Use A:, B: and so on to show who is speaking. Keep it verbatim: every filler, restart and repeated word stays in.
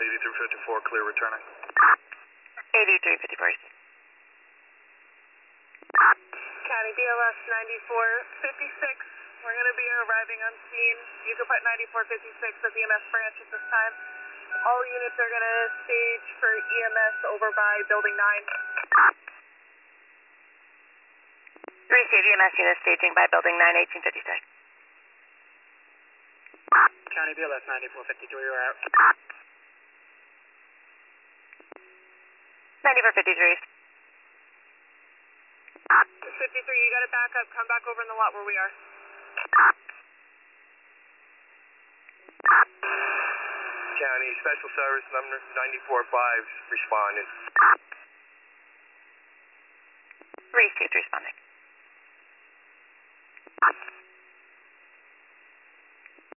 A: eighty-three fifty-four, clear returning.
B: eighty-three fifty-four.
C: County B L S ninety-four fifty-six. We're going to be arriving on scene. You can put ninety-four fifty-six at the E M S branch at this time. All units are going to stage for E M S over by building nine.
B: Receive E M S unit staging by building nine, eighteen fifty-six.
D: County B L S ninety-four fifty-three, you're out.
B: ninety-four fifty-three.
C: fifty-three, you got to back up. Come back over in the lot where we are.
A: County Special Service number ninety-four five responding.
B: Receive responding.